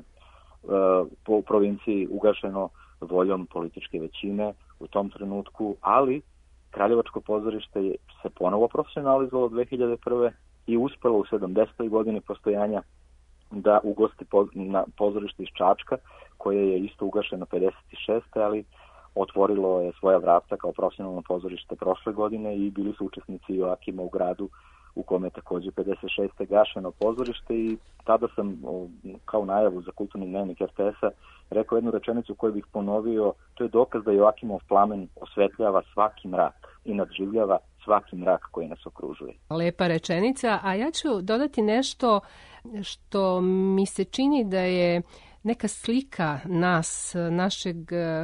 Speaker 8: po provinciji ugašeno voljom političke većine u tom trenutku, ali Kraljevačko pozorište se ponovo profesionalizovalo dve hiljade prve i uspelo u sedamdesetoj godini postojanja da ugosti pozorište iz Čačka, koje je isto ugašeno pedeset šeste, ali otvorilo je svoja vrata kao profesionalno pozorište prošle godine i bili su učesnici Joakima u gradu u kome je takođe pedeset šeste gašeno pozorište i tada sam kao najavu za kulturni dnevnik er te es-a rekao jednu rečenicu koju bih ponovio, to je dokaz da Joakimov plamen osvetljava svaki mrak i nadživljava svaki mrak koji nas okružuje.
Speaker 1: Lepa rečenica, a ja ću dodati nešto što mi se čini da je neka slika nas, našeg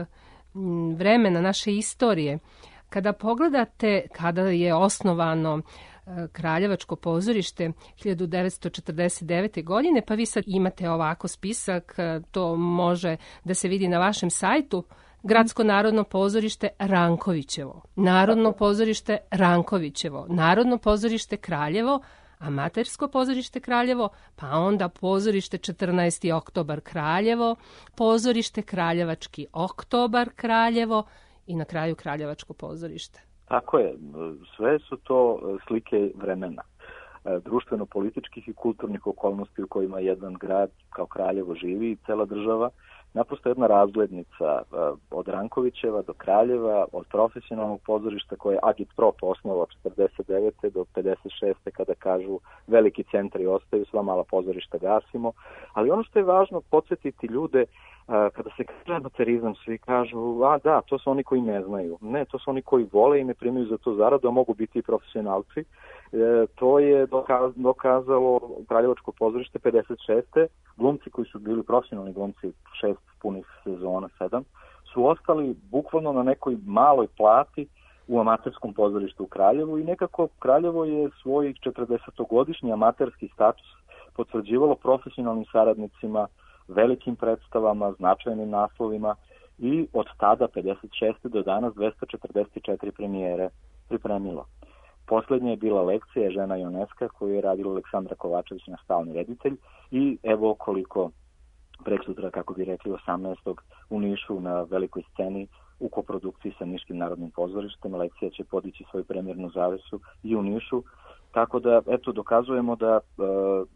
Speaker 1: vremena, naše istorije. Kada pogledate kada je osnovano Kraljevačko pozorište hiljadu devetsto četrdeset devete. godine, pa vi sad imate ovako spisak, to može da se vidi na vašem sajtu, Gradsko narodno pozorište Rankovićevo, Narodno pozorište Rankovićevo, Narodno pozorište Kraljevo, Amatersko pozorište Kraljevo, pa onda pozorište četrnaesti oktobar Kraljevo, pozorište Kraljevački oktobar Kraljevo i na kraju Kraljevačko pozorište.
Speaker 8: Tako je, sve su to slike vremena, društveno-političkih i kulturnih okolnosti u kojima jedan grad kao Kraljevo živi i cela država. Naprosto jedna razglednica od Rankovićeva do Kraljeva, od profesionalnog pozorišta koje je Agitprop osnovao četrdeset devete do pedeset šeste kada kažu veliki centri ostaju, sva mala pozorišta gasimo. Ali ono što je važno podsjetiti ljude, kada se kaže amaterizam, svi kažu, a da, to su oni koji ne znaju. Ne, to su oni koji vole i ne primaju za to zaradu, a mogu biti i profesionalci. E, to je dokaz, dokazalo Kraljevačko pozorište pedeset šeste. Glumci koji su bili profesionalni glumci šest punih sezona, sedam, su ostali bukvalno na nekoj maloj plati u amaterskom pozorištu u Kraljevu i nekako Kraljevo je svoj četrdesetogodišnji amaterski status potvrđivalo profesionalnim saradnicima, velikim predstavama, značajnim naslovima i od tada pedeset šeste do danas dvesta četrdeset četiri premijere pripremilo. Poslednja je bila lekcija Žena Joneska koju je radila Aleksandra Kovačević, naš stalni reditelj, i evo koliko preksutra, kako bi rekli, osamnaestog u Nišu na velikoj sceni u koprodukciji sa Niškim narodnim pozorištem. Lekcija će podići svoju premijernu zavesu i u Nišu, tako da eto dokazujemo da e,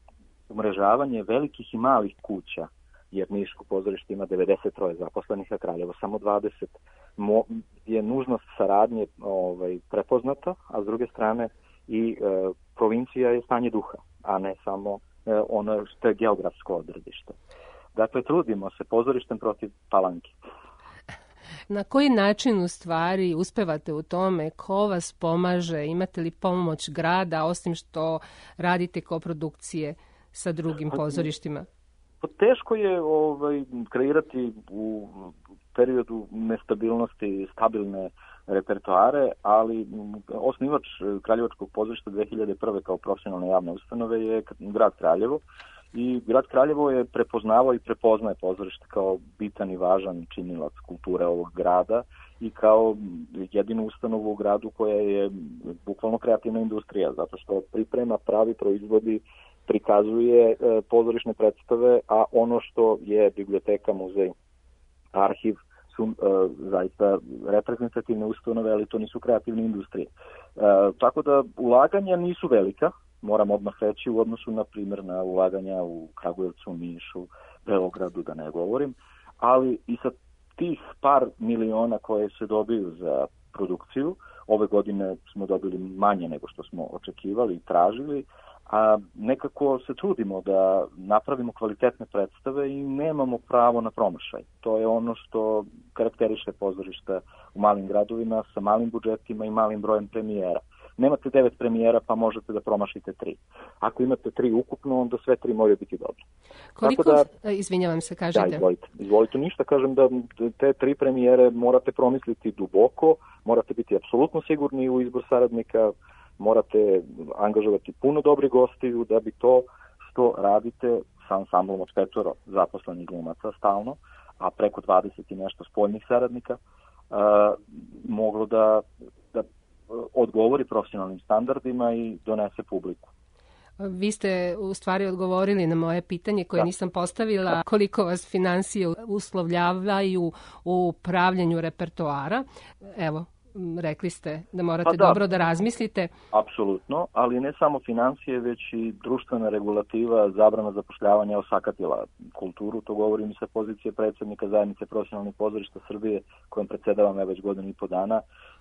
Speaker 8: umrežavanje velikih i malih kuća, jer Niško pozorište ima devedeset tri zaposlenih, a Kraljevo samo dvadeset, Mo, je nužnost saradnje ovaj, prepoznata, a s druge strane i e, provincija je stanje duha, a ne samo e, ono što je geografsko odredište. Dakle, trudimo se pozorištem protiv Palanke.
Speaker 1: Na koji način u stvari uspevate u tome? Ko vas pomaže? Imate li pomoć grada, osim što radite koprodukcije sa drugim pozorištima?
Speaker 8: Teško je ovaj, kreirati u periodu nestabilnosti stabilne repertoare, ali osnivač Kraljevačkog pozorišta dve hiljade prve kao profesionalne javne ustanove je grad Kraljevo. I grad Kraljevo je prepoznavao i prepoznaje pozorište kao bitan i važan činilac kulture ovog grada i kao jedinu ustanovu u gradu koja je bukvalno kreativna industrija, zato što priprema, pravi, proizvodi, prikazuje e, pozorišne predstave, a ono što je biblioteka, muzej, arhiv su e, zaista reprezentativne ustanove, ali to nisu kreativne industrije. E, tako da ulaganja nisu velika, moram odmah reći, u odnosu, na primjer, na ulaganja u Kragujevcu, Nišu, Beogradu, da ne govorim, ali i sa tih par miliona koje se dobiju za produkciju, ove godine smo dobili manje nego što smo očekivali i tražili, a nekako se trudimo da napravimo kvalitetne predstave i nemamo pravo na promašaj. To je ono što karakteriše pozorišta u malim gradovima sa malim budžetima i malim brojem premijera. Nemate devet premijera pa možete da promašite tri. Ako imate tri ukupno, onda sve tri moraju biti dobre.
Speaker 1: Koliko, da, izvinjavam se, kažete?
Speaker 8: Da, izvolite. Izvolite, ništa, kažem da te tri premijere morate promisliti duboko, morate biti apsolutno sigurni u izbor saradnika, morate angažovati puno dobrih gostiju da bi to što radite sa ansamblom od petoro zaposlenih glumaca stalno, a preko dvadeset i nešto spoljnih saradnika, uh, moglo da, da odgovori profesionalnim standardima i donese publiku.
Speaker 1: Vi ste u stvari odgovorili na moje pitanje koje da. nisam postavila, koliko vas finansije uslovljavaju u pravljenju repertoara. Evo, rekli ste da morate pa da. dobro da razmislite.
Speaker 8: Apsolutno, ali ne samo financije, već i društvena regulativa, zabrana zapošljavanja osakatila kulturu. To govorim i sa pozicije predsjednika Zajednice profesionalnih pozorišta Srbije, kojom predsjedavam ja već godinu i po dana.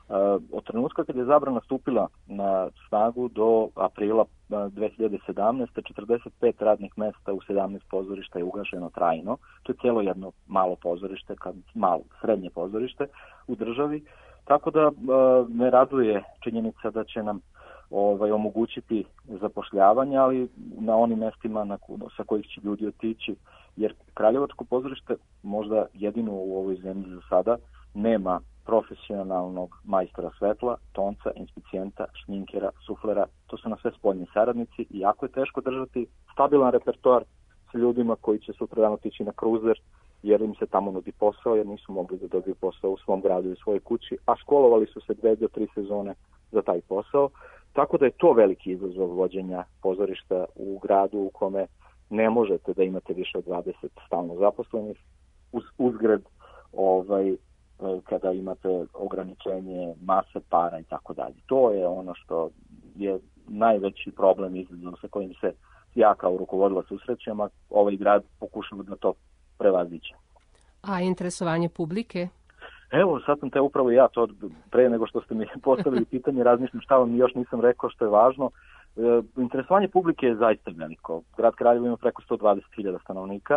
Speaker 8: Od trenutka kad je zabrana stupila na snagu do aprila dve hiljade sedamnaeste. četrdeset pet radnih mesta u sedamnaest pozorišta je ugašeno trajno. To je cijelo jedno malo pozorište, malo srednje pozorište u državi. Tako da me raduje činjenica da će nam ovaj, omogućiti zapošljavanje, ali na onim mestima na, sa kojih će ljudi otići, jer Kraljevačko pozorište možda jedino u ovoj zemlji za sada nema profesionalnog majstora svetla, tonca, inspicijenta, šminkera, suflera. To su na sve spoljni saradnici i jako je teško držati stabilan repertoar sa ljudima koji će sutradan otići na kruzer jer im se tamo nudi posao, jer nisu mogli da dobiju posao u svom gradu i u svojoj kući, a školovali su se dve do tri sezone za taj posao. Tako da je to veliki izazov vođenja pozorišta u gradu u kome ne možete da imate više od dvadeset stalno zaposlenih, uz, uzgred ovaj, kada imate ograničenje mase para i tako dalje. To je ono što je najveći problem izazov sa kojim se ja kao rukovodila susrećem, a ovaj grad pokušava da to prevaziće.
Speaker 1: A interesovanje publike?
Speaker 8: Evo, sad sam te upravo ja to pre nego što ste mi postavili pitanje, razmišljam šta vam još nisam rekao što je važno. E, interesovanje publike je zaista veliko. Grad Kraljevo ima preko sto dvadeset hiljada stanovnika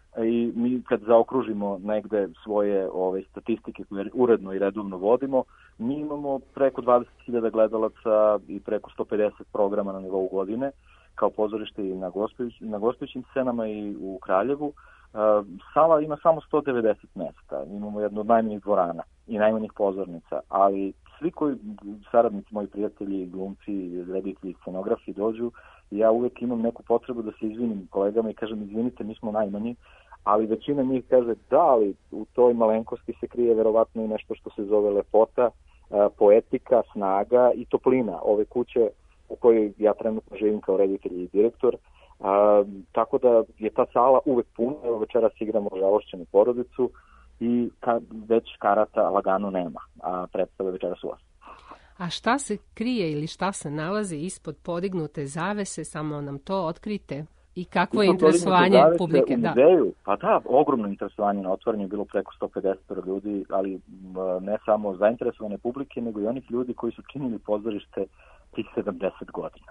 Speaker 8: i mi kad zaokružimo negde svoje ove statistike koje uredno i redovno vodimo, mi imamo preko dvadeset hiljada gledalaca i preko sto pedeset programa na nivou godine kao pozorište i na, gostujuć, na gostujućim scenama i u Kraljevu. Uh, sala ima samo sto devedeset mesta, imamo jednu od najmanjih dvorana i najmanjih pozornica, ali svi koji saradnici, moji prijatelji, glumci, reditelji, scenografi dođu, ja uvek imam neku potrebu da se izvinim kolegama i kažem izvinite, mi smo najmanji, ali većina njih kaže da, ali u toj malenkosti se krije verovatno i nešto što se zove lepota, uh, poetika, snaga i toplina ove kuće u kojoj ja trenutno živim kao reditelj i direktor. A, tako da je ta sala uvek puna, evo večeras igramo Žalošćenu porodicu i ka, već karata lagano nema, a predstave večeras u vas.
Speaker 1: A šta se krije ili šta se nalazi ispod podignute zavese, samo nam to otkrite? I kakvo je interesovanje publike?
Speaker 8: U muzeju, da. Pa da, ogromno interesovanje na otvaranju, bilo preko sto pedeset ljudi, ali ne samo zainteresovane publike, nego i onih ljudi koji su činili pozorište tih sedamdeset godina.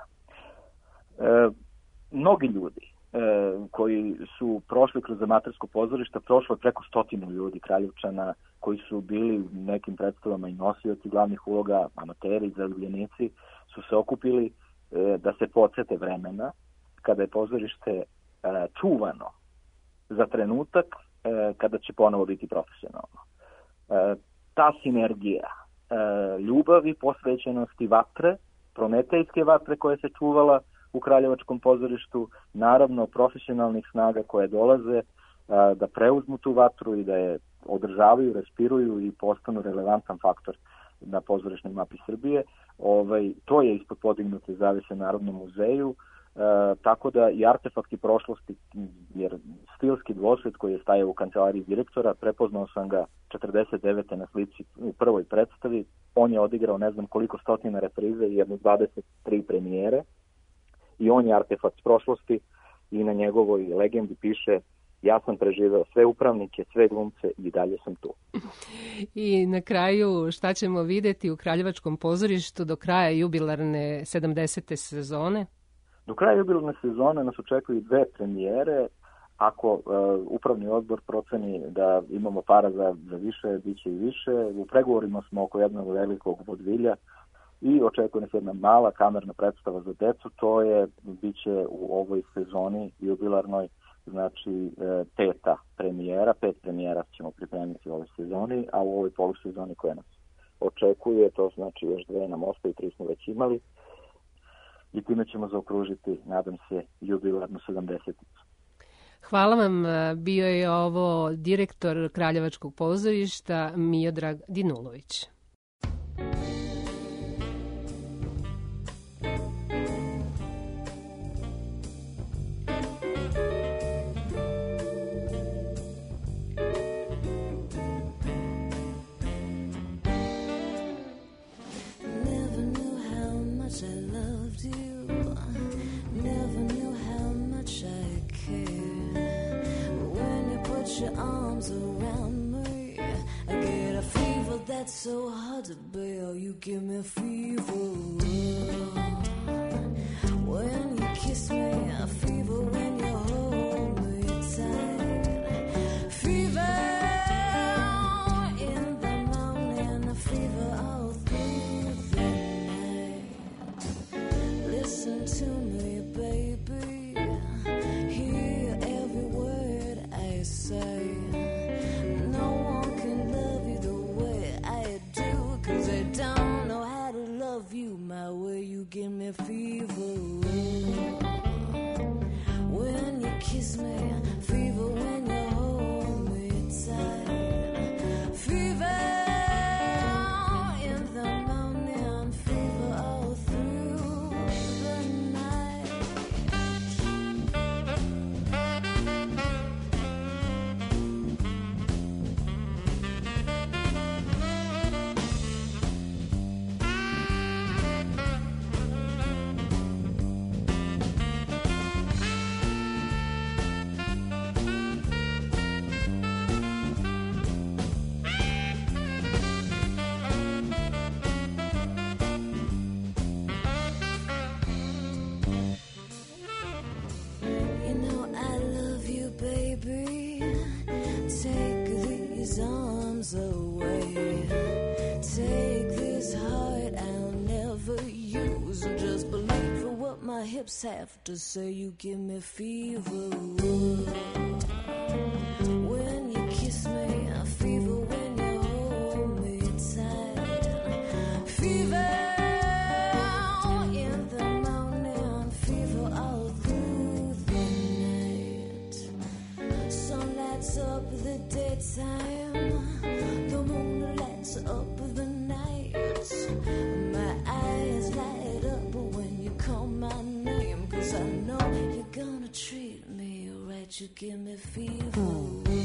Speaker 8: E, mnogi ljudi e, koji su prošli kroz amatersko pozorište, prošlo je preko stotinu ljudi, Kraljevčana, koji su bili u nekim predstavama i nosioci glavnih uloga, amateri, zaljubljenici, su se okupili e, da se podsete vremena kada je pozorište e, čuvano za trenutak e, kada će ponovo biti profesionalno. E, ta sinergija e, ljubavi, posvećenosti, vatre, prometejske vatre koje se čuvala u Kraljevačkom pozorištu, naravno profesionalnih snaga koje dolaze e, da preuzmu tu vatru i da je održavaju, respiruju i postanu relevantan faktor na pozorišnoj mapi Srbije. Ovaj, to je ispod podignute zavese Narodnom muzeju. E, tako da i artefakti prošlosti, jer stilski dvosvet koji je stajao u kancelariji direktora, prepoznao sam ga četrdeset devete na slici u prvoj predstavi, on je odigrao ne znam koliko stotina reprize i jedno dvadeset tri premijere i on je artefakt prošlosti i na njegovoj legendi piše: ja sam preživeo sve upravnike, sve glumce i dalje sam tu.
Speaker 1: I na kraju šta ćemo videti u Kraljevačkom pozorištu do kraja jubilarne sedamdesete sezone?
Speaker 8: Do kraja jubilarne sezone nas očekuju dve premijere. Ako uh, upravni odbor proceni da imamo para za, za više, bit će i više. U pregovorima smo oko jednog velikog vodvilja i očekuje nas jedna mala kamerna predstava za decu. To je, bit će u ovoj sezoni jubilarnoj, znači peta premijera. Pet premijera ćemo pripremiti u ovoj sezoni, a u ovoj polusezoni koja nas očekuje, to znači još dve nam ostaju, tri smo već imali. I time ćemo zaokružiti, nadam se, jubilarnu sedamdeseticu.
Speaker 1: Hvala vam. Bio je ovo direktor Kraljevačkog pozorišta Miodrag Dinulović.
Speaker 6: That's so hard to bear, you give me fever. When you kiss me, I fever when you hold me tight. Fever in the morning, a fever all through the night. Listen to me, baby, hear every word I say. Give me fever when you kiss me, fever when you hold me tight, fever in the morning, fever all through the night. Away. Take this heart I'll never use, and just believe what my hips have to say. You give me fever when you kiss me, I fever when you hold me tight, fever in the morning, fever all through the night. Sun lights up the daytime, the moon lights up the night. My eyes light up when you call my name, 'cause I know you're gonna treat me right. You give me fever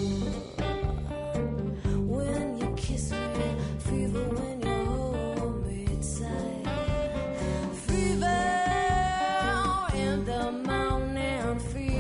Speaker 6: when you kiss me, fever when you hold me tight, fever in the morning, fever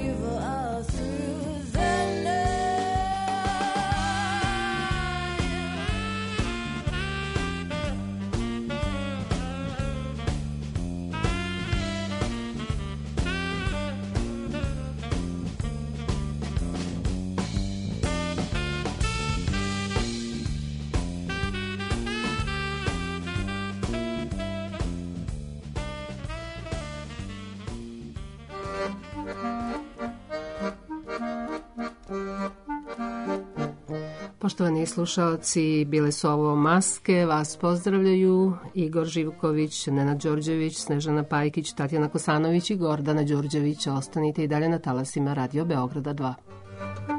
Speaker 1: Poštovani slušalci, bile su ovo Maske, vas pozdravljaju Igor Živković, Nenad Đorđević, Snežana Pajkić, Tatjana Kosanović i Gordana Đurđević. Ostanite i dalje na talasima Radio Beograda dva.